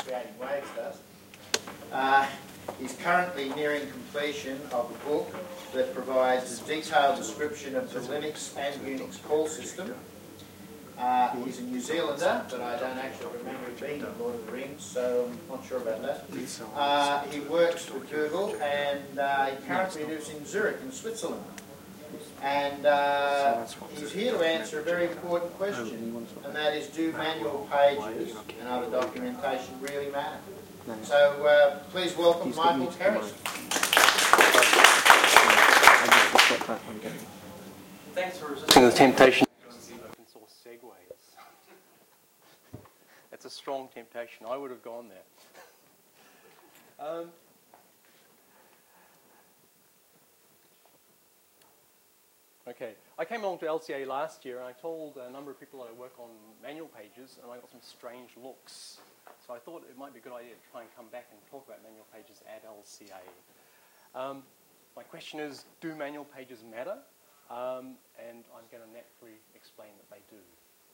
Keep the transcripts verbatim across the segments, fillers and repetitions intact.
Creating Waves does. Uh, he's currently nearing completion of a book that provides a detailed description of the Linux and Unix call system. Uh, he's a New Zealander, but I don't actually remember him being on Lord of the Rings, so I'm not sure about that. Uh, he works for Google, and uh, he currently lives in Zurich, in Switzerland. And uh, he's here to answer a very important question, and that is, do manual pages and other documentation really matter? So uh, please welcome Michael Harris. Thanks for resisting the temptation to see open source segues. That's a strong temptation. I would have gone there. Um, okay, I came along to L C A last year and I told a number of people that I work on manual pages, and I got some strange looks. So I thought it might be a good idea to try and come back and talk about manual pages at L C A. Um, my question is, do manual pages matter? Um, and I'm going to naturally explain that they do.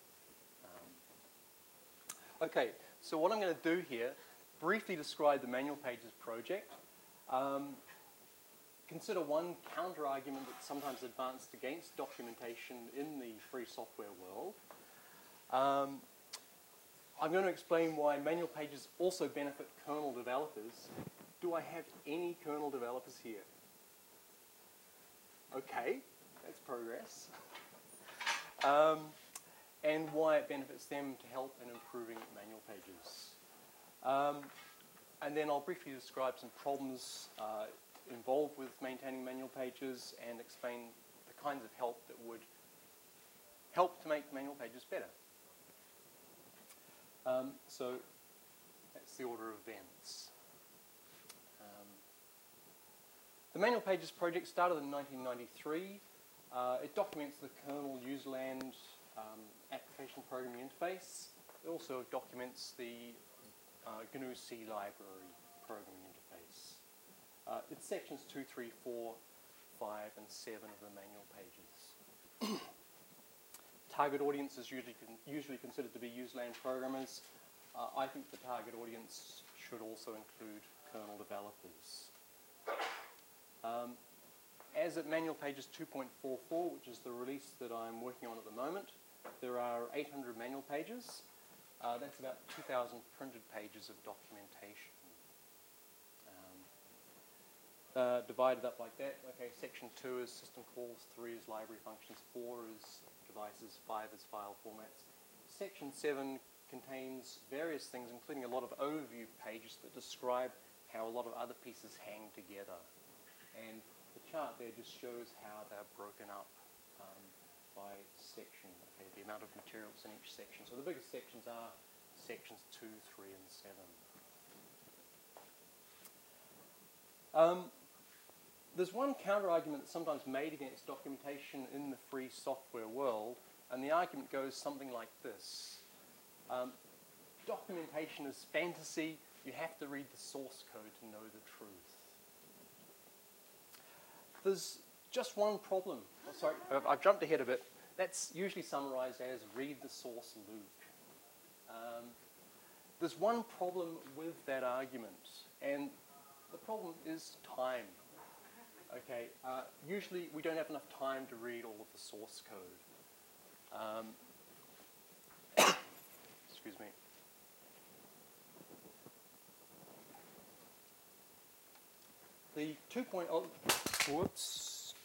Um, okay, so what I'm going to do here, briefly describe the manual pages project. Um, consider one counter-argument that's sometimes advanced against documentation in the free software world. Um, I'm going to explain why manual pages also benefit kernel developers. Do I have any kernel developers here? Okay. That's progress. Um, and why it benefits them to help in improving manual pages. Um, and then I'll briefly describe some problems uh, involved with maintaining manual pages and explain the kinds of help that would help to make manual pages better. Um, so that's the order of events. Um, the Manual Pages project started in nineteen ninety-three. Uh, it documents the kernel userland um, application programming interface. It also documents the uh, G N U C library programming interface. Uh, it's sections two, three, four, five, and seven of the manual pages. Target audience is usually, con usually considered to be userland programmers. Uh, I think the target audience should also include kernel developers. Um, As at Manual Pages two point four four, which is the release that I'm working on at the moment, there are eight hundred manual pages. Uh, that's about two thousand printed pages of documentation. Um, uh, divided up like that. Okay, section two is system calls, three is library functions, four is devices, five is file formats. Section seven contains various things, including a lot of overview pages that describe how a lot of other pieces hang together. And the chart there just shows how they're broken up um, by section, okay, the amount of materials in each section. So the biggest sections are sections two, three, and seven. Um, there's one counter-argument that's sometimes made against documentation in the free software world, and the argument goes something like this. Um, documentation is fantasy. You have to read the source code to know the truth. There's just one problem. Oh, sorry, I've jumped ahead a bit. That's usually summarized as read the source loop. Um, there's one problem with that argument, and the problem is time. Okay, uh, usually we don't have enough time to read all of the source code. Um, excuse me. The two point oh, whoops.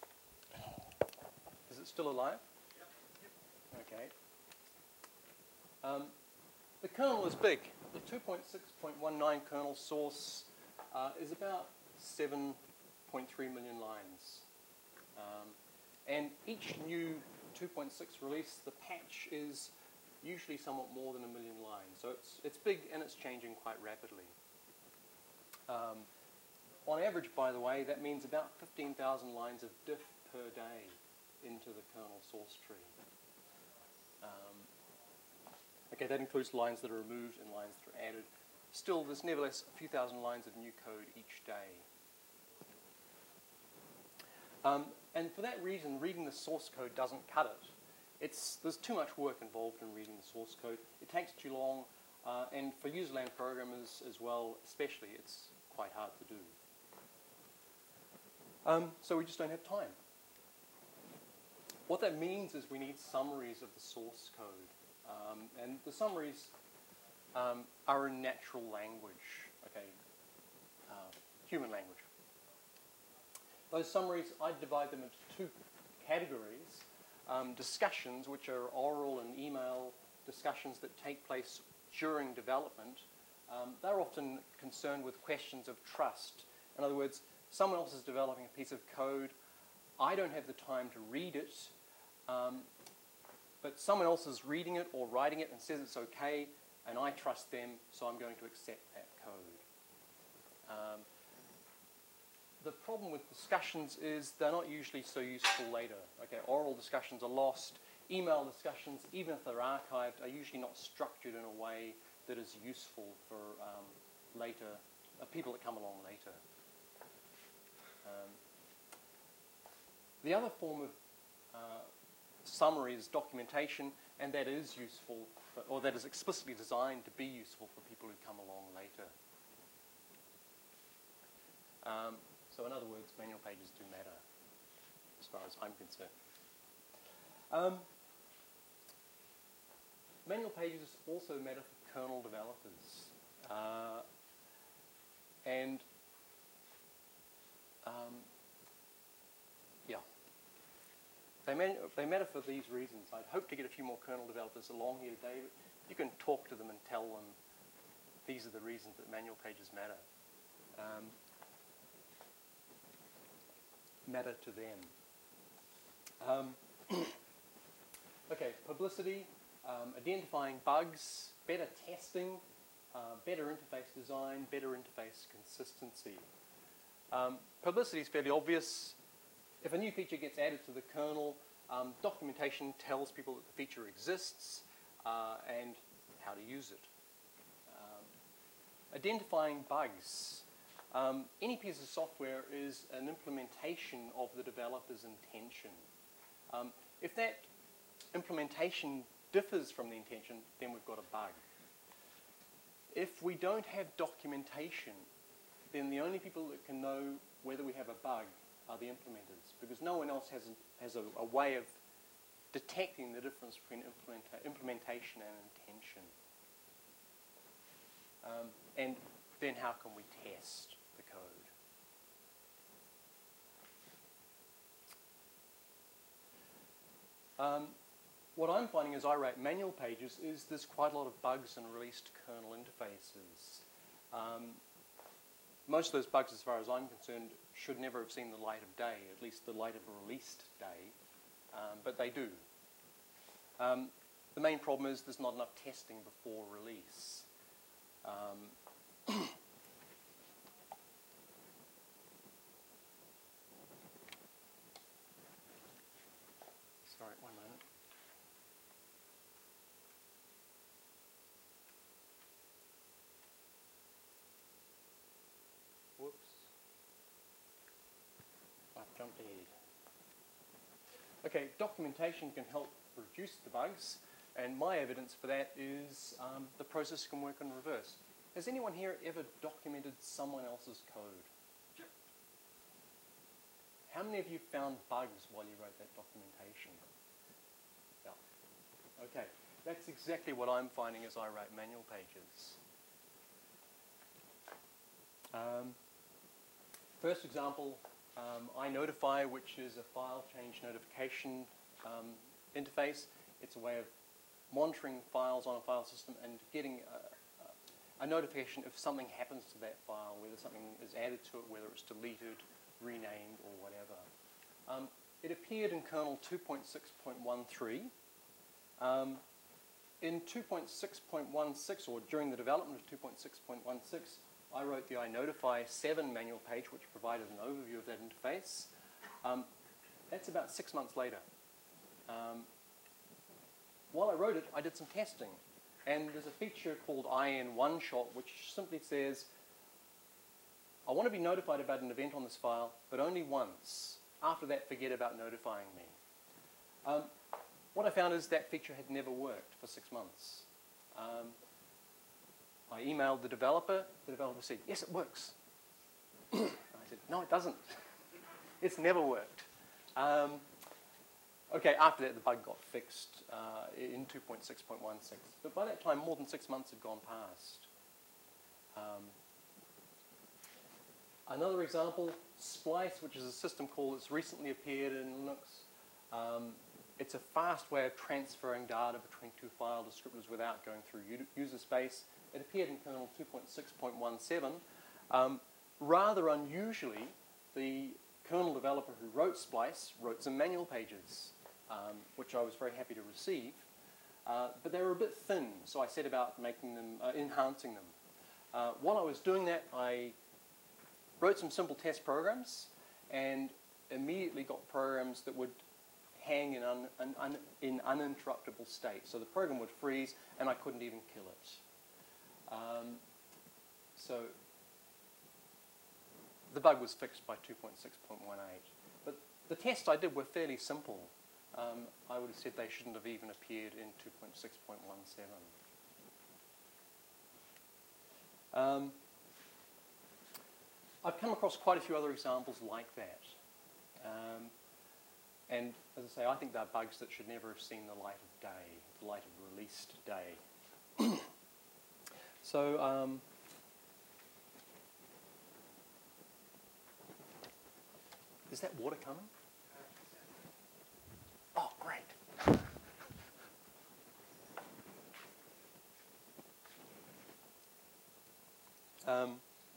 Is it still alive? Yep. Okay. Um, the kernel is big. The two point six point one nine kernel source uh, is about seven point three million lines. Um, and each new two point six release, the patch is usually somewhat more than a million lines. So it's, it's big and it's changing quite rapidly. Um, On average, by the way, that means about fifteen thousand lines of diff per day into the kernel source tree. Um, okay, that includes lines that are removed and lines that are added. Still, there's nevertheless a few thousand lines of new code each day. Um, and for that reason, reading the source code doesn't cut it. It's, there's too much work involved in reading the source code. It takes too long. Uh, and for userland programmers as well, especially, it's quite hard to do. Um, so we just don't have time. What that means is we need summaries of the source code. Um, and the summaries um, are in natural language, okay, uh, human language. Those summaries, I divide them into two categories. Um, discussions, which are oral and email discussions that take place during development. Um, they're often concerned with questions of trust. In other words, someone else is developing a piece of code. I don't have the time to read it, um, but someone else is reading it or writing it and says it's okay, and I trust them, so I'm going to accept that code. Um, the problem with discussions is they're not usually so useful later. Okay, oral discussions are lost. Email discussions, even if they're archived, are usually not structured in a way that is useful for um, later, uh, people that come along later. Um, the other form of uh, summary is documentation, and that is useful, for, or that is explicitly designed to be useful for people who come along later. Um, so in other words, manual pages do matter, as far as I'm concerned. Um, manual pages also matter for kernel developers. Uh, and um, yeah, they, man they matter for these reasons. I'd hope to get a few more kernel developers along here today. You can talk to them and tell them these are the reasons that manual pages matter. Um, matter to them. Um, okay, publicity, um, identifying bugs, better testing, uh, better interface design, better interface consistency. Um, publicity is fairly obvious. If a new feature gets added to the kernel, um, documentation tells people that the feature exists uh, and how to use it. Um, identifying bugs. Um, any piece of software is an implementation of the developer's intention. Um, if that implementation differs from the intention, then we've got a bug. If we don't have documentation, then the only people that can know whether we have a bug are the implementers, because no one else has a, has a, a way of detecting the difference between implementa implementation and intention. Um, and then how can we test the code? Um, what I'm finding as I write manual pages is there's quite a lot of bugs in released kernel interfaces. Um, most of those bugs, as far as I'm concerned, should never have seen the light of day, at least the light of a released day, um, but they do. Um, the main problem is there's not enough testing before release. Um, Sorry, one moment. Whoops. I've jumped ahead. Okay, documentation can help reduce the bugs, and my evidence for that is um, the process can work in reverse. Has anyone here ever documented someone else's code? Sure. How many of you found bugs while you wrote that documentation? Yeah. Okay, that's exactly what I'm finding as I write manual pages. Um, first example, um, iNotify, which is a file change notification um, interface. It's a way of monitoring files on a file system and getting a, a notification if something happens to that file, whether something is added to it, whether it's deleted, renamed, or whatever. Um, it appeared in kernel two point six point one three. Um, in two point six point one six, or during the development of two point six point one six, I wrote the iNotify seven manual page, which provided an overview of that interface. Um, that's about six months later. Um, while I wrote it, I did some testing. And there's a feature called I N one shot, which simply says, I want to be notified about an event on this file, but only once. After that, forget about notifying me. Um, what I found is that feature had never worked for six months. Um, I emailed the developer. The developer said, yes, it works. I said, no, it doesn't. It's never worked. Um, okay, after that, the bug got fixed uh, in two point six point one six. But by that time, more than six months had gone past. Um, another example, Splice, which is a system call that's recently appeared in Linux. Um, it's a fast way of transferring data between two file descriptors without going through user space. It appeared in kernel two point six point one seven. Um, rather unusually, the kernel developer who wrote Splice wrote some manual pages, um, which I was very happy to receive. Uh, but they were a bit thin, so I set about making them, uh, enhancing them. Uh, while I was doing that, I wrote some simple test programs and immediately got programs that would hang in, un, un, un, in uninterruptible state. So the program would freeze and I couldn't even kill it. Um, so the bug was fixed by two point six point one eight. But the tests I did were fairly simple. Um, I would have said they shouldn't have even appeared in two point six point one seven. Um, I've come across quite a few other examples like that. Um, and as I say, I think they're bugs that should never have seen the light of day, the light of released day. so, um, is that water coming? Oh, great. um,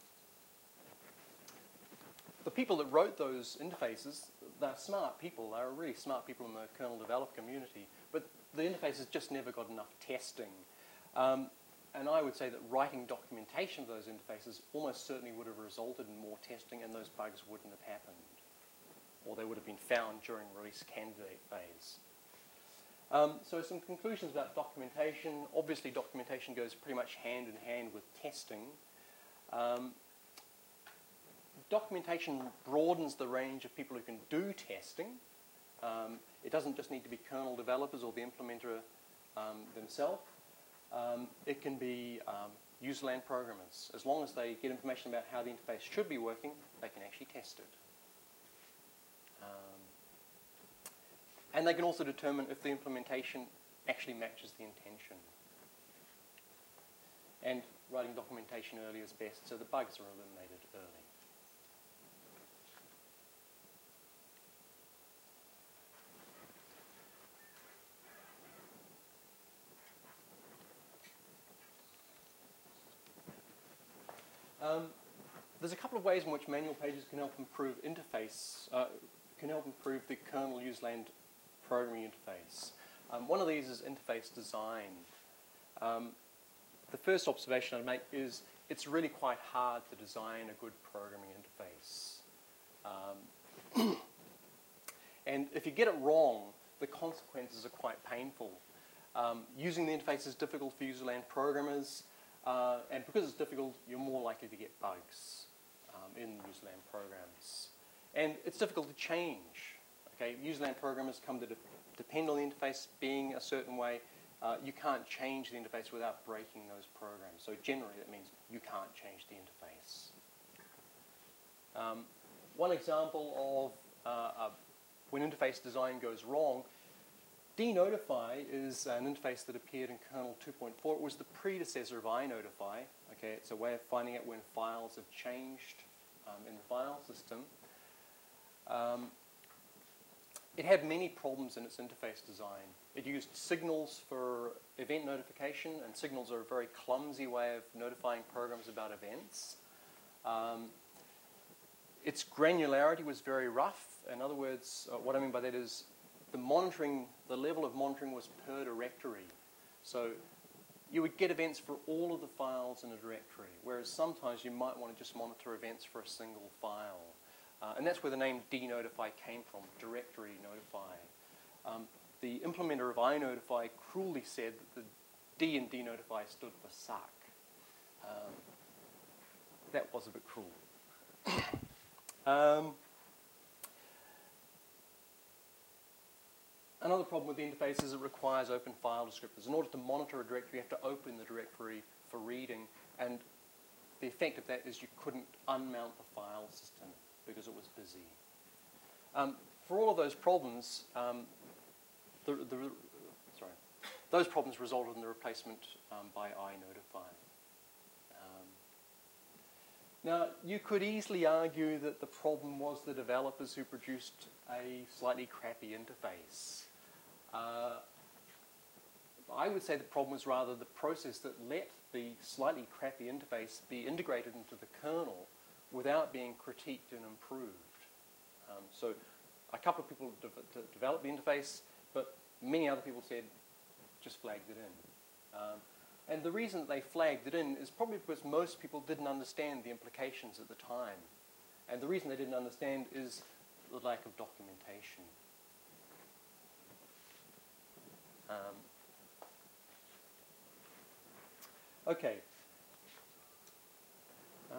the people that wrote those interfaces, they're smart people. They're really smart people in the kernel developer community. But the interfaces just never got enough testing. Um, and I would say that writing documentation of those interfaces almost certainly would have resulted in more testing and those bugs wouldn't have happened. Or they would have been found during release candidate phase. Um, so some conclusions about documentation. Obviously, documentation goes pretty much hand in hand with testing. Um, documentation broadens the range of people who can do testing. Um, it doesn't just need to be kernel developers or the implementer um, themselves. Um, it can be um, userland programmers. As long as they get information about how the interface should be working, they can actually test it. Um, and they can also determine if the implementation actually matches the intention. And writing documentation early is best, so the bugs are eliminated early. Um, there's a couple of ways in which manual pages can help improve interface, uh, can help improve the kernel userland programming interface. Um, one of these is interface design. Um, the first observation I'd make is it's really quite hard to design a good programming interface. Um, and if you get it wrong, the consequences are quite painful. Um, using the interface is difficult for userland programmers. Uh, and because it's difficult, you're more likely to get bugs um, in userland programs. And it's difficult to change. Okay, userland programmers come to de depend on the interface being a certain way. Uh, you can't change the interface without breaking those programs. So generally, that means you can't change the interface. Um, one example of uh, uh, when interface design goes wrong, dnotify is an interface that appeared in kernel two point four. It was the predecessor of inotify. Okay, it's a way of finding out when files have changed um, in the file system. Um, it had many problems in its interface design. It used signals for event notification, and signals are a very clumsy way of notifying programs about events. Um, its granularity was very rough. In other words, uh, what I mean by that is the monitoring, the level of monitoring was per directory. So you would get events for all of the files in a directory, whereas sometimes you might want to just monitor events for a single file. Uh, and that's where the name dnotify came from, directory notify. Um, the implementer of inotify cruelly said that the D in dnotify stood for suck. Um, that was a bit cruel. um, Another problem with the interface is it requires open file descriptors. In order to monitor a directory, you have to open the directory for reading, and the effect of that is you couldn't unmount the file system because it was busy. Um, for all of those problems, um, the, the, sorry, those problems resulted in the replacement um, by iNotify. Um, now, you could easily argue that the problem was the developers who produced a slightly crappy interface. Uh, I would say the problem was rather the process that let the slightly crappy interface be integrated into the kernel without being critiqued and improved. Um, so a couple of people de de developed the interface, but many other people said, just flagged it in. Um, and the reason that they flagged it in is probably because most people didn't understand the implications at the time. And the reason they didn't understand is the lack of documentation. Um, okay. Uh,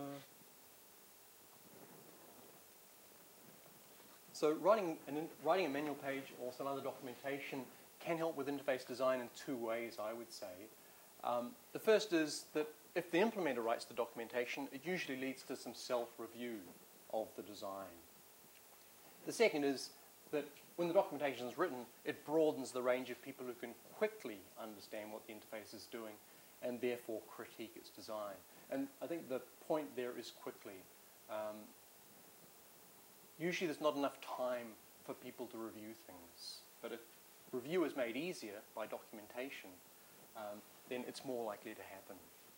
so writing, an in, writing a manual page or some other documentation can help with interface design in two ways, I would say. Um, the first is that if the implementer writes the documentation, it usually leads to some self-review of the design. The second is that when the documentation is written, it broadens the range of people who can quickly understand what the interface is doing and therefore critique its design. And I think the point there is quickly. Um, usually there's not enough time for people to review things. But if review is made easier by documentation, um, then it's more likely to happen.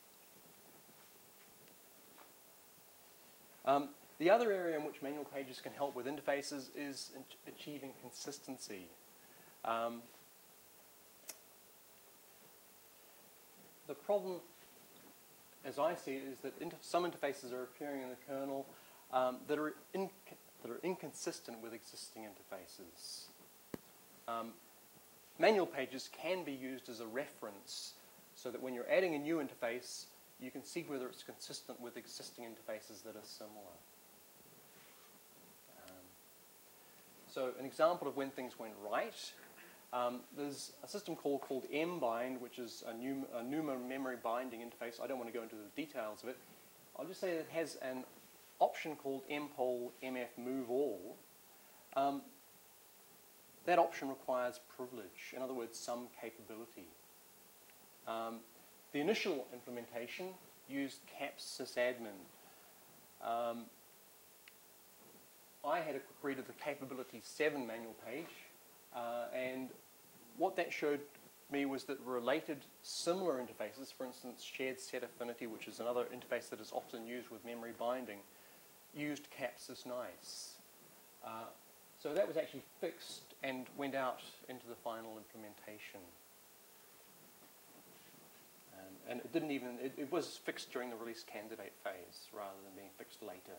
Um, the other area in which manual pages can help with interfaces is achieving consistency. Um, the problem, as I see it, is that inter some interfaces are appearing in the kernel um, that, are in that are inconsistent with existing interfaces. Um, manual pages can be used as a reference so that when you're adding a new interface, you can see whether it's consistent with existing interfaces that are similar. Um, so an example of when things went right, um, there's a system call called mbind, which is a, num a NUMA memory binding interface. I don't want to go into the details of it. I'll just say that it has an option called mpol mfmoveall. Um, that option requires privilege, in other words, some capability. Um, the initial implementation used caps sysadmin. Um, I had a quick read of the capability seven manual page, uh, and what that showed me was that related similar interfaces, for instance, shared set affinity, which is another interface that is often used with memory binding, used caps as nice. Uh, so that was actually fixed and went out into the final implementation. Um, and it didn't even, it, it was fixed during the release candidate phase rather than being fixed later.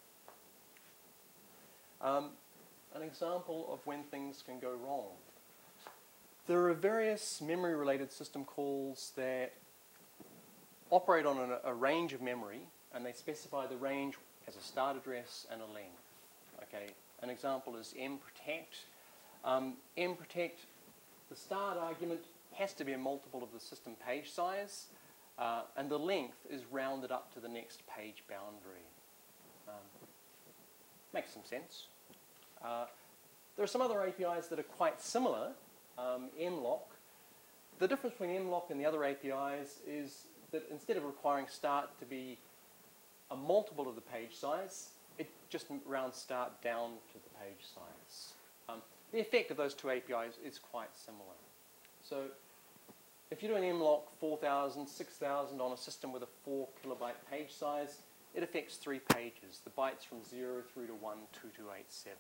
Um, an example of when things can go wrong. There are various memory-related system calls that operate on an, a range of memory, and they specify the range as a start address and a length. Okay, an example is mprotect. Um, mprotect, the start argument has to be a multiple of the system page size, uh, and the length is rounded up to the next page boundary. Um, makes some sense. Uh, there are some other A P Is that are quite similar. Um, mlock. The difference between mlock and the other A P Is is that instead of requiring start to be a multiple of the page size, it just rounds start down to the page size. Um, the effect of those two A P Is is quite similar. So if you're doing mlock four thousand, six thousand on a system with a four kilobyte page size, it affects three pages, the bytes from zero through to one two two eight seven.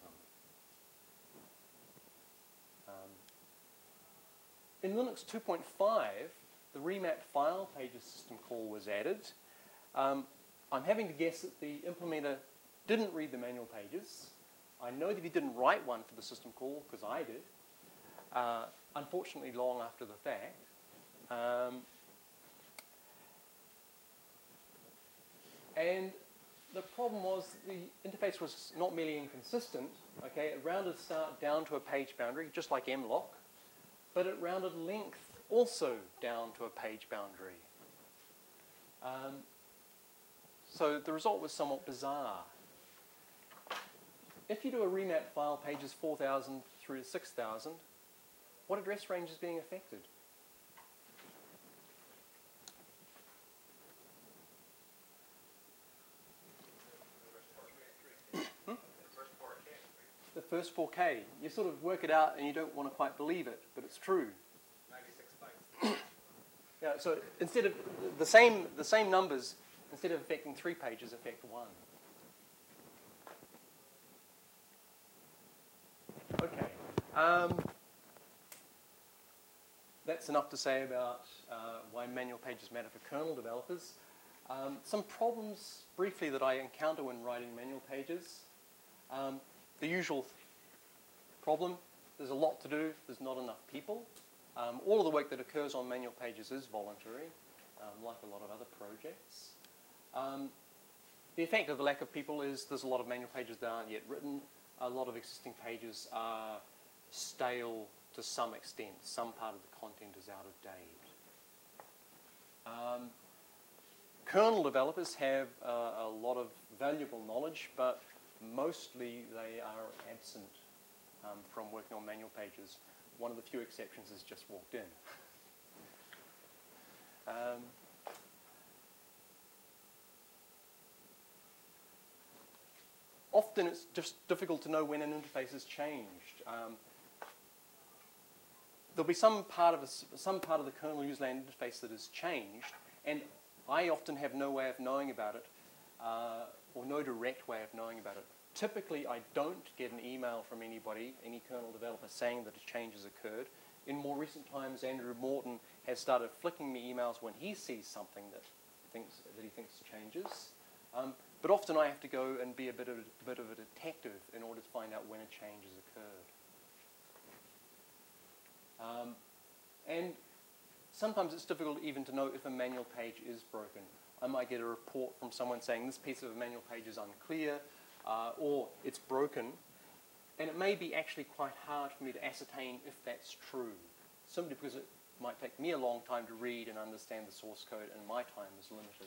Um, in Linux two point five, the remap file pages system call was added. Um, I'm having to guess that the implementer didn't read the manual pages. I know that he didn't write one for the system call, because I did, uh, unfortunately long after the fact. Um, and the problem was the interface was not merely inconsistent, okay, it rounded start down to a page boundary, just like M lock, but it rounded length also down to a page boundary. Um, so the result was somewhat bizarre. If you do a remap file pages four thousand through to six thousand, what address range is being affected? Hmm? The first four K. You sort of work it out and you don't want to quite believe it, but it's true. ninety-six bytes. Yeah, so instead of the same the same numbers, instead of affecting three pages, affect one. Okay. Um, that's enough to say about uh, why manual pages matter for kernel developers. Um, some problems, briefly, that I encounter when writing manual pages. Um, the usual problem, there's a lot to do, there's not enough people. Um, all of the work that occurs on manual pages is voluntary, um, like a lot of other projects. Um, the effect of the lack of people is there's a lot of manual pages that aren't yet written. A lot of existing pages are stale to some extent. Some part of the content is out of date. Um, kernel developers have uh, a lot of valuable knowledge, but mostly they are absent um, from working on manual pages. One of the few exceptions has just walked in. um, often it's just difficult to know when an interface has changed. Um, there'll be some part of a, some part of the kernel userland interface that has changed, and I often have no way of knowing about it, uh, or no direct way of knowing about it. Typically, I don't get an email from anybody, any kernel developer, saying that a change has occurred. In more recent times, Andrew Morton has started flicking me emails when he sees something that thinks that he thinks changes. Um, but often I have to go and be a bit of a, bit of a detective in order to find out when a change has occurred. Um, and sometimes it's difficult even to know if a manual page is broken. I might get a report from someone saying this piece of a manual page is unclear, uh, or it's broken, and it may be actually quite hard for me to ascertain if that's true, simply because it might take me a long time to read and understand the source code, and my time is limited.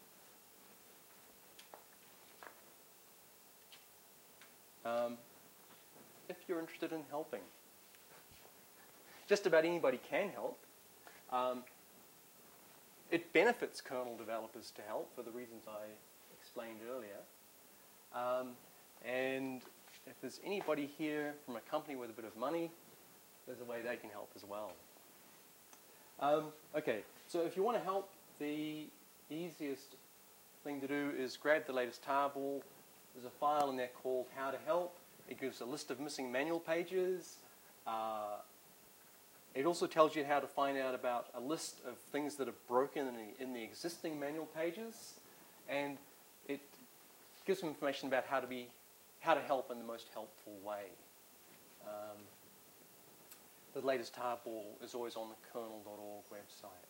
Um, if you're interested in helping, just about anybody can help. Um, it benefits kernel developers to help for the reasons I explained earlier. Um, and if there's anybody here from a company with a bit of money, there's a way they can help as well. Um, okay, so if you want to help, the easiest thing to do is grab the latest tarball. There's a file in there called How to Help. It gives a list of missing manual pages. Uh, it also tells you how to find out about a list of things that are broken in the, in the existing manual pages. And it gives some information about how to be, how to help in the most helpful way. Um, the latest tarball is always on the kernel dot org website.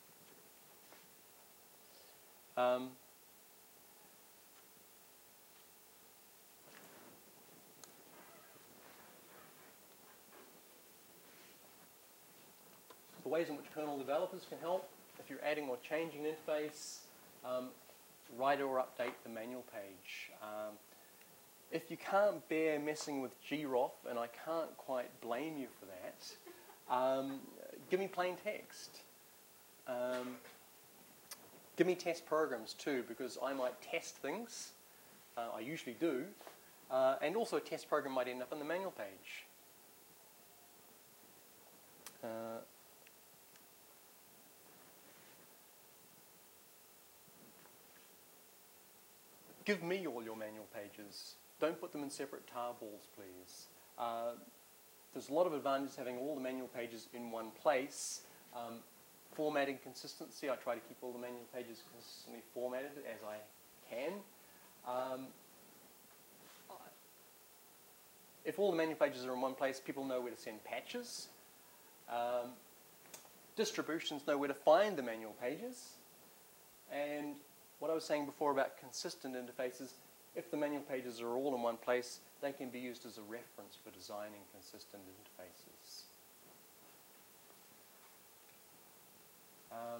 Um, the ways in which kernel developers can help: if you're adding or changing an interface, um, write or update the manual page. Um, if you can't bear messing with G R O F, and I can't quite blame you for that, um, give me plain text. Um, give me test programs too, because I might test things. Uh, I usually do. Uh, and also a test program might end up on the manual page. Uh, Give me all your manual pages. Don't put them in separate tarballs, please. Uh, there's a lot of advantages having all the manual pages in one place. Um, formatting consistency, I try to keep all the manual pages consistently formatted as I can. Um, if all the manual pages are in one place, people know where to send patches. Um, distributions know where to find the manual pages. And what I was saying before about consistent interfaces, if the manual pages are all in one place, they can be used as a reference for designing consistent interfaces. Um,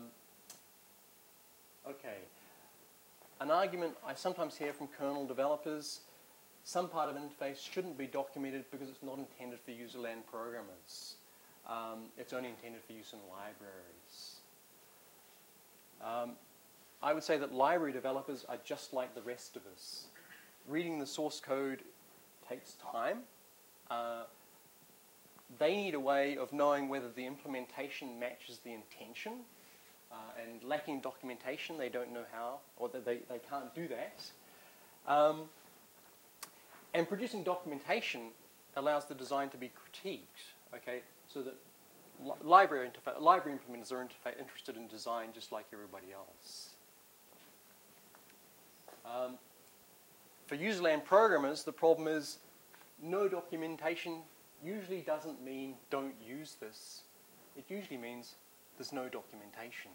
okay. An argument I sometimes hear from kernel developers, some part of an interface shouldn't be documented because it's not intended for userland programmers. Um, it's only intended for use in libraries. Um, I would say that library developers are just like the rest of us. Reading the source code takes time. Uh, they need a way of knowing whether the implementation matches the intention. Uh, and lacking documentation, they don't know how, or that they, they can't do that. Um, and producing documentation allows the design to be critiqued, okay, so that li library, library implementers are interested in design just like everybody else. Um, for userland programmers, the problem is no documentation usually doesn't mean don't use this. It usually means there's no documentation.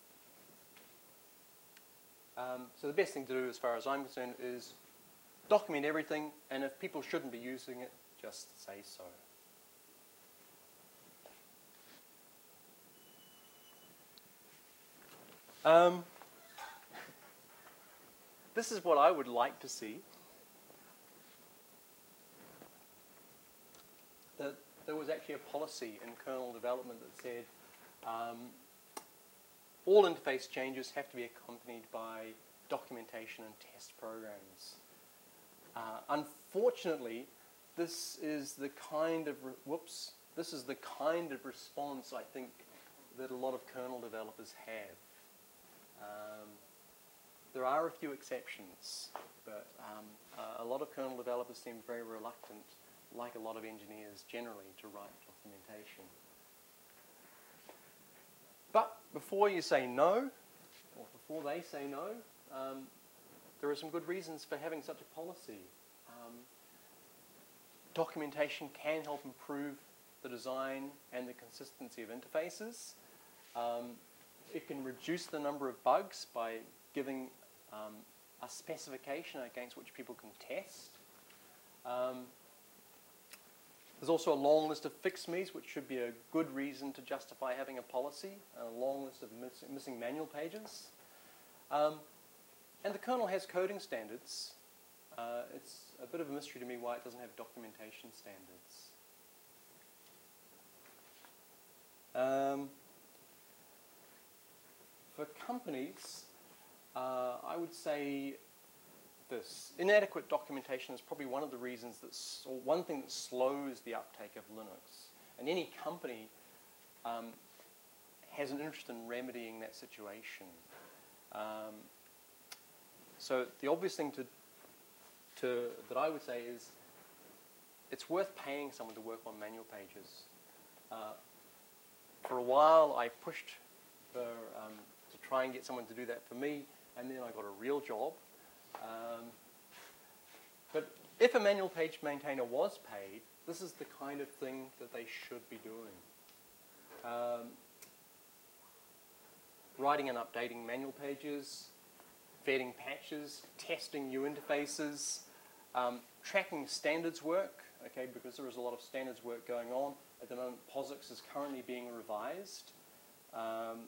Um, so the best thing to do, as far as I'm concerned, is document everything, and if people shouldn't be using it, just say so. Um, this is what I would like to see. That there was actually a policy in kernel development that said um, all interface changes have to be accompanied by documentation and test programs. Uh, unfortunately, this is the kind of re whoops. This is the kind of response I think that a lot of kernel developers have. Um, there are a few exceptions, but um, uh, a lot of kernel developers seem very reluctant, like a lot of engineers generally, to write documentation. But before you say no, or before they say no, um, there are some good reasons for having such a policy. Um, documentation can help improve the design and the consistency of interfaces. Um, it can reduce the number of bugs by giving um, a specification against which people can test. Um, There's also a long list of fix-me's, which should be a good reason to justify having a policy, a long list of miss missing manual pages. Um, and the kernel has coding standards. Uh, it's a bit of a mystery to me why it doesn't have documentation standards. Um, for companies, uh, I would say this. Inadequate documentation is probably one of the reasons that, or one thing that slows the uptake of Linux. And any company um, has an interest in remedying that situation. Um, so the obvious thing to, to, that I would say is it's worth paying someone to work on manual pages. Uh, for a while I pushed for, um, to try and get someone to do that for me, and then I got a real job. Um, but if a manual page maintainer was paid, this is the kind of thing that they should be doing. Um, writing and updating manual pages, vetting patches, testing new interfaces, um, tracking standards work, okay, because there is a lot of standards work going on. At the moment, POSIX is currently being revised. Um,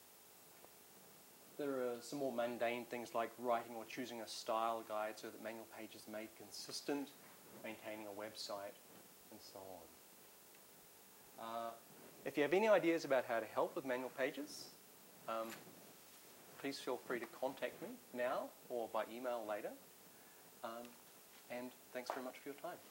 There are some more mundane things like writing or choosing a style guide so that manual page is made consistent, maintaining a website, and so on. Uh, if you have any ideas about how to help with manual pages, um, please feel free to contact me now or by email later. Um, and thanks very much for your time.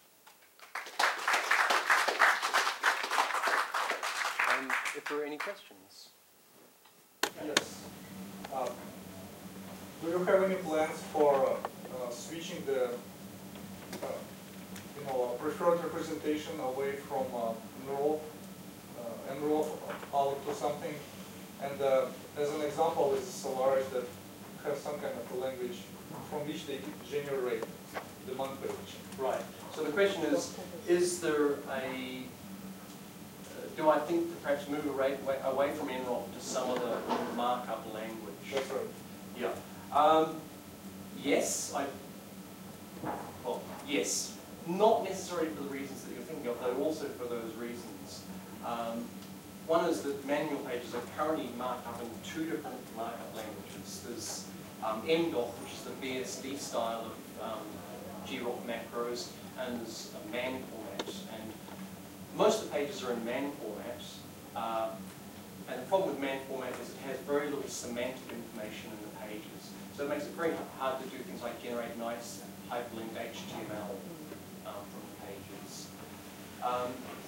And if there are any questions. Yes. Uh, do you have any plans for uh, uh, switching the, uh, you know, preferred representation away from uh, Nroff, uh, Nroff out to something? And uh, as an example is Solaris that has some kind of a language from which they generate the man page. Right. So the question is, is there a do I think to perhaps move away, away from Nroff to some other markup language? That's right. Yeah. Um, yes, I, well, yes. Not necessarily for the reasons that you're thinking of, though also for those reasons. Um, one is that manual pages are currently marked up in two different markup languages. There's um, M D O C, which is the B S D style of um, G R O C macros, and there's a man format. And most of the pages are in man format. Uh, and the problem with man format is it has very little semantic information in the pages. So it makes it very hard to do things like generate nice hyperlinked H T M L um, from the pages. Um,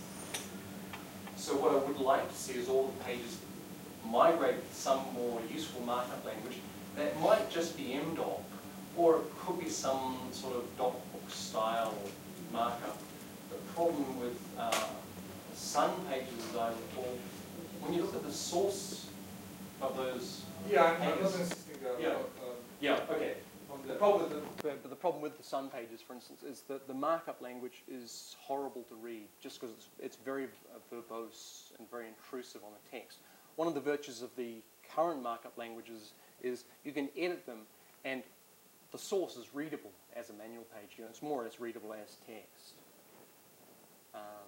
so what I would like to see is all the pages migrate to some more useful markup language that might just be M D O C, or it could be some sort of docbook style markup. The problem with uh, Sun pages, as I recall, when you look at the source of those Yeah, I'm, I'm pages, not insisting uh, Yeah. uh, yeah, okay. on The the problem with the, but the problem with the Sun pages, for instance, is that the markup language is horrible to read, just because it's, it's very verbose and very intrusive on the text. One of the virtues of the current markup languages is you can edit them, and the source is readable as a manual page. You know, it's more or less readable as text. Um,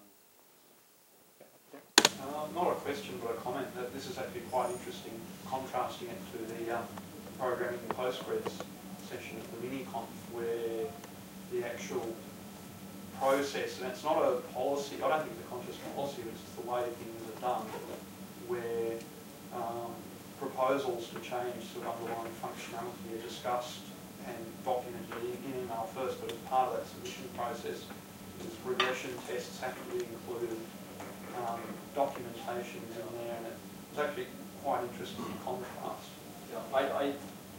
Uh, not a question, but a comment that this is actually quite interesting, contrasting it to the um, programming in Postgres session at the mini-conf, where the actual process, and it's not a policy, I don't think it's a conscious policy, it's just the way things are done, where um, proposals to change to underlying functionality are discussed and documented in email first, but as part of that submission process, regression tests have to be included. Um, documentation in there, and it was actually quite interesting in contrast. Yeah, I,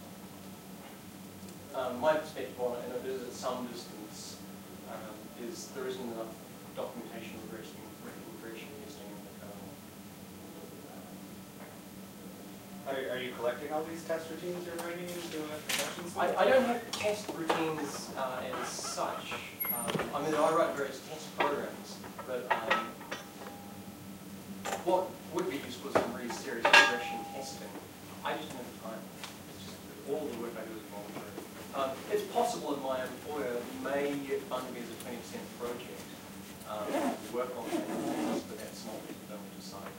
I um, my perspective on it, and it is at some distance, um, is there isn't enough documentation of regression, regression testing in the kernel. Are, are you collecting all these test routines you're writing into a regression I, I don't have test routines uh, as such. Um, I mean, I write various test programs, but um, what would be useful is some really serious regression testing. I just don't have time. It's just all the work I do is voluntary. Um, it's possible that my employer may fund me as a twenty percent project um, to work on that, but that's not what they will decide.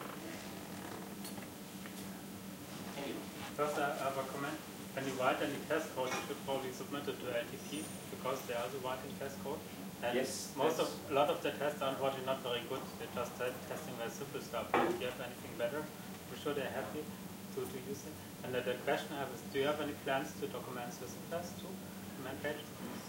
Thank you. First, I have a comment. When you write any test code, you should probably submit it to L T P because they are also writing test code. And Yes, most of yes. a lot of the tests are unfortunately not very good. They're just uh, testing very simple stuff. If you have anything better, I'm sure they're happy to, to use it. And uh, the question I have is, do you have any plans to document system tests too? Man pages?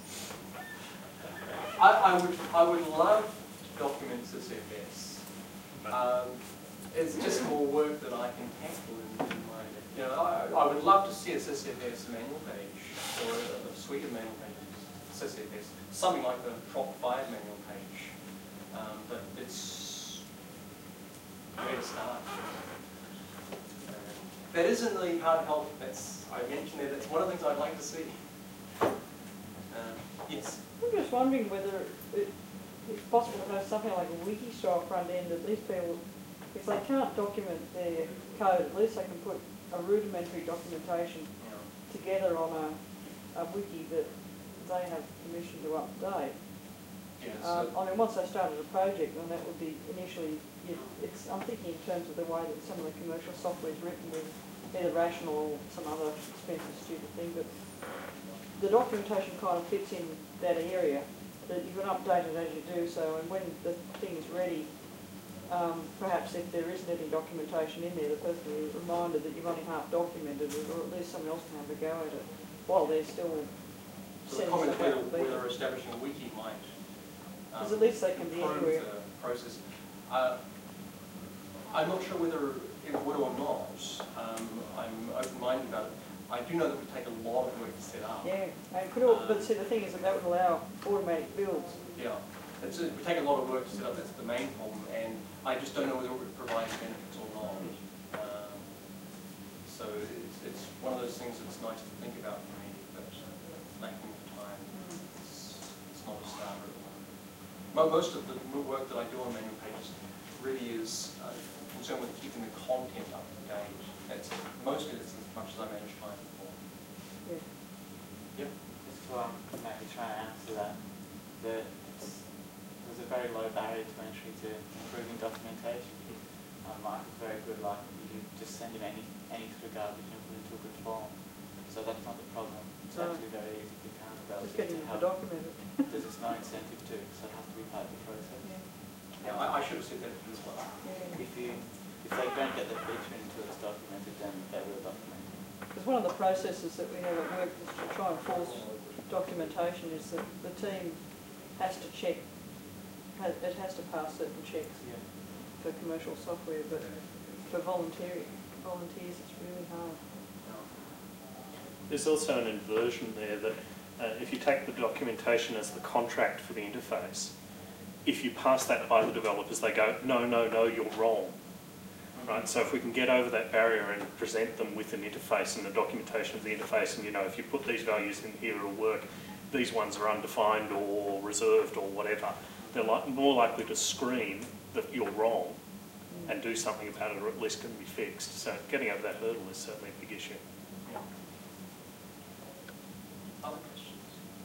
I, I would I would love to document C S F S. Um, it's just more work that I can tackle in, in my, you know, I, I would love to see a C S F S manual page or a, a suite of manual pages, C S F S, something like the T R O P five manual page, um, but it's where to start. Um, that isn't really hard help. That's I mentioned it. It's one of the things I'd like to see. Um, yes. I'm just wondering whether it, it's possible to have something like a wiki style front end. At least people, if they can't document their code, at least they can put a rudimentary documentation Yeah. together on a, a wiki that they have permission to update. Yeah, Um, so, I mean, once they started a project, then that would be initially, you it's, I'm thinking in terms of the way that some of the commercial software is written with either Rational or some other expensive, stupid thing, but the documentation kind of fits in that area, that you can update it as you do so, and when the thing is ready, um, perhaps if there isn't any documentation in there, the person will be reminded that you've only half documented it, or at least someone else can have a go at it, while they're still so the setting comment stuff whether, out. Because whether establishing a wiki might um, at least they can be improve anywhere. the process. Uh, I'm not sure whether it would or not. Um, I'm open-minded about it. I do know that it would take a lot of work to set up. Yeah, and could all, but see the thing is that that would allow automatic builds. Yeah. It's, it would take a lot of work to set up, that's the main problem, and I just don't know whether it would provide benefits or not. Um, so it's, it's one of those things that's nice to think about for me, but lacking the time, it's, it's not a starter at the moment. Mo- Most of the work that I do on manual pages really is uh, concerned with keeping the content up to date. That's, mostly that's as much as I manage time for. Yeah. to um, maybe try and answer that, that there's a very low barrier to entry to improving documentation. Um, Mike is very good, like you can just send him any, any sort of garbage and put it into a good form. So that's not the problem. It's No. actually very easy to counterbalance. Just getting to it help. documented. There's just no incentive to, so it has to be part of the process. Yeah. Yeah, I, I should have said that as well. Yeah. If you, if they don't get the feature until it's documented, then they will document it. Because one of the processes that we have at work is to try and force documentation is that the team has to check, ha- it has to pass certain checks Yeah. for commercial software, but for voluntary, volunteers it's really hard. There's also an inversion there that uh, if you take the documentation as the contract for the interface, if you pass that by the developers, they go, no, no, no, you're wrong. Right? So if we can get over that barrier and present them with an interface and the documentation of the interface, and you know, if you put these values in here, it'll work. These ones are undefined or reserved or whatever. They're like, more likely to screen that you're wrong and do something about it, or at least can be fixed. So getting over that hurdle is certainly a big issue. Other questions?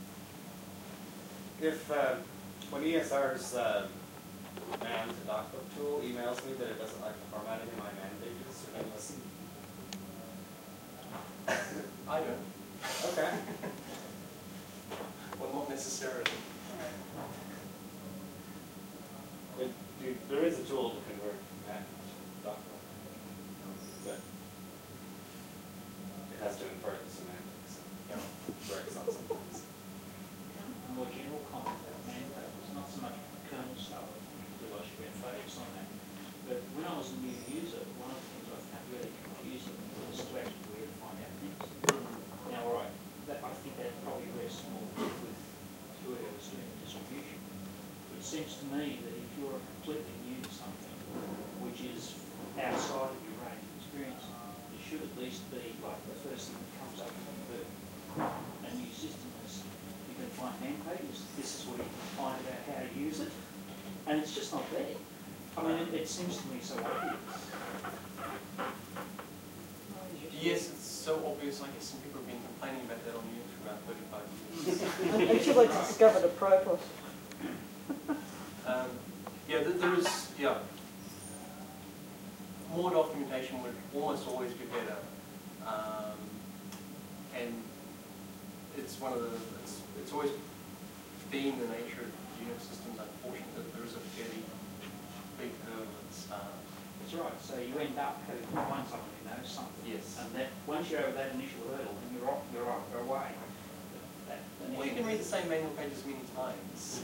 If, uh, when E S R's uh, man to DocBook tool emails me that it doesn't like the formatting in my man pages, should I listen? I don't. Okay. Well, not necessarily. It, dude, there is a tool to convert man to DocBook, but it has to invert the semantics. Yeah. Breaks on sometimes. A more general comment about man pages, not so much kernel stuff, because I should get focused on that. But when I was a new user, one of the things I found really confusing was to actually where to find out things. Now, all right, that, I think that probably rests more with whoever's doing the distribution. But it seems to me that if you're completely new to something, which is outside of your range of experience, it should at least be like the first thing that comes up from the a new system is you can find man pages. This is where you can find out how to use it, and it's just not there. I mean, it, it seems to me so obvious. Yes, it's so obvious. I guess some people have been complaining about that on YouTube for about thirty-five years. Until they discovered a Propos. um, yeah, th there is, yeah. More documentation would almost always be better. Um, and it's one of the, it's, it's always been the nature of Unix systems, unfortunately, that there is a fairly big hurdle at the start. That's right. So you end up having to find someone who knows something. Yes. And that once you're over that initial hurdle, then you're off, you're off, you're away. That Well, you can read the same manual pages many times.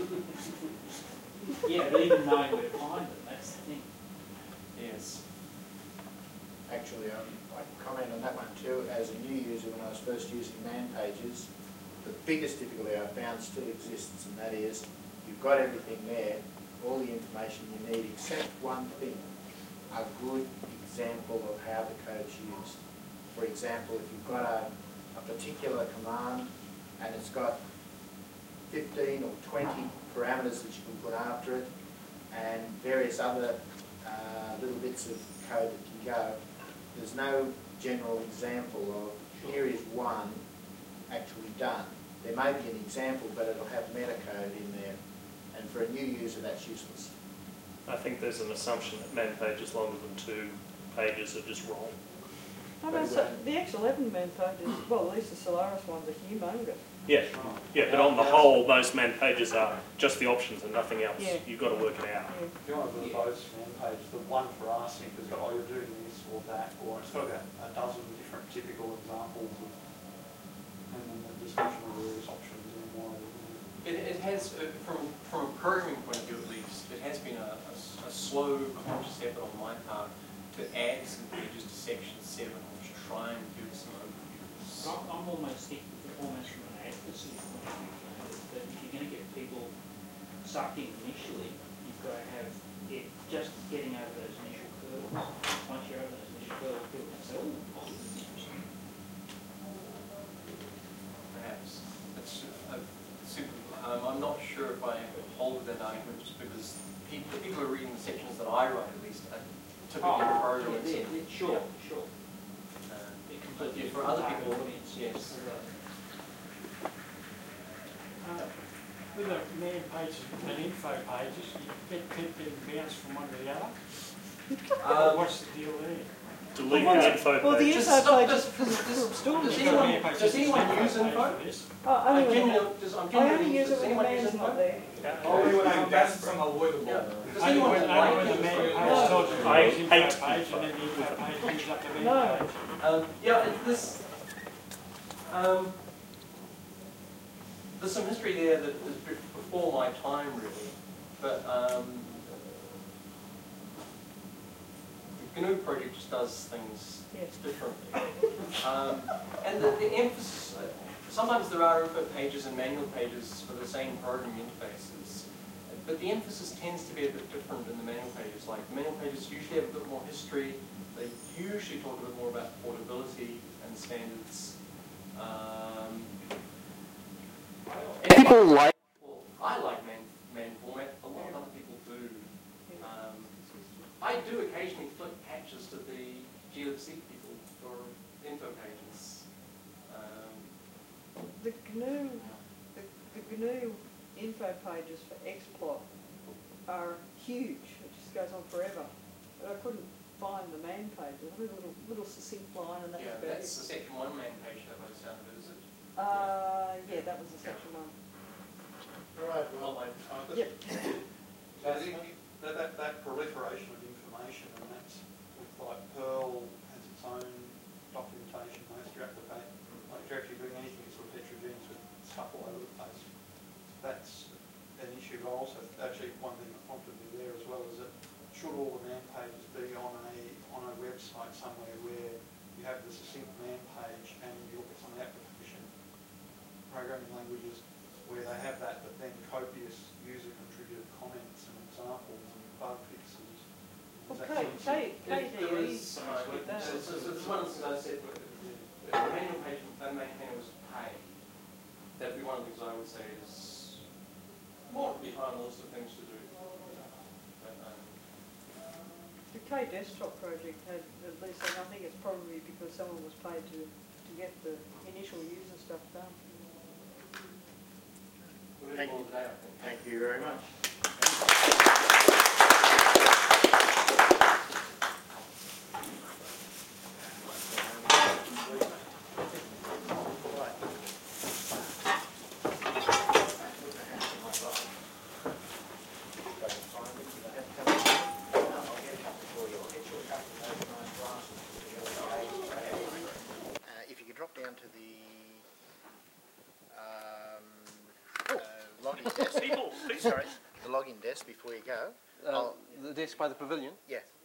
Yeah, but even knowing where to find them, that's the thing. Yes. Actually, um, I can comment on that one too. As a new user, when I was first using man pages, the biggest difficulty I found still exists, and that is you've got everything there, all the information you need, except one thing, a good example of how the code's used. For example, if you've got a, a particular command and it's got fifteen or twenty parameters that you can put after it and various other uh, little bits of code that can go, there's no general example of here is one actually done. There may be an example, but it'll have metacode in there, and for a new user that's useless. I think there's an assumption that man pages longer than two pages are just wrong. How about so, the X eleven man pages, well, at least the Solaris ones are humongous. Yeah, yeah, but on the whole, most man pages are just the options and nothing else. Yeah. You've got to work it out. Yeah. If you want to verbose man page, the one for asking has got, oh, you're doing this or that, or it's got about a dozen different typical examples of, and then the discussion of various options and why. It, it has, uh, from, from a programming point of view at least, it has been a, a s- a slow, conscious effort on my part to add some pages to section seven, which try and give some overviews. I'm, I'm almost thinking, almost from an advocacy point of view, you know, that if you're going to get people sucked in initially, you've got to have it just getting over those initial hurdles. Once you're over those initial hurdles, people can say, oh, this is interesting. Perhaps. It's, uh, simply, um, I'm not sure if I hold with that argument just because people, the people who are reading the sections that I write at least are typically Oh, programmers. yeah, yeah, yeah, sure, Yeah. sure. Uh, It but completely yeah, for other target people, audience, yes. yes. with the man pages and info pages, you get keep getting bounced from one to the other. Um, What's the deal there? Delete Well, the info Well, the page. info Just stop- pages just- from just- from Storm. does is anyone- fine. Man pages, does anyone info use page info? for this. Oh, I only when, genuinely, just, I'm I only genuinely, use it does when the anyone use man's info? not there. Yeah. Only when I'm That's desperate and avoidable. Yeah. Does Only anyone when, only like when the it? man page No. tells you I it's info hate page and then the info page moves up to the No. man page. Um, yeah, it- this, um, there's some history there that is be- before my time, really, but um, the G N U project just does things Yes. differently. Um, and the, the emphasis, uh, sometimes there are info pages and manual pages for the same programming interfaces, but the emphasis tends to be a bit different in the manual pages. Like, the manual pages usually have a bit more history, they usually talk a bit more about portability and standards. Um, and people like, well, I like man, man format, a lot of other people do. Um, I do occasionally flip patches to the G L C people for info pages. Um, The G N U, the, the G N U info pages for Xplot are huge. It just goes on forever. But I couldn't find the man page. There's a little, little succinct line and that's yeah, about that's it. the section one man page that by the sound of it, is it? Uh, yeah, that was the section one. Right, well, Not like, Uh, Yep. So the, that, that, that proliferation of information, and that's with like Perl has its own documentation, most of your application, like if you're actually doing anything, it's sort of heterogeneous with stuff all over the place. That's an issue, but also actually one thing that prompted me there as well is that should all the man pages be on a on a website somewhere where you have the succinct man page and you look at some of the application programming languages where they have that, but then copious user contributed comments and examples and bug fixes. Is that Okay, something- K, K D There E. is some, uh, with that. so, so, so this one instance I said, uh, the manual page, the maintainer was paid. That'd be one of the things I would say is more to be high on the list of things to do. But, um, The K desktop project had at least, and I think it's probably because someone was paid to, to get the initial user stuff done. we're Thank moving on you. today, I think. thank you very much. Uh, if you could drop down to the um, uh, login desk. People, please. Sorry, the login desk before you go. Uh, I'll- the desk by the pavilion. Yeah.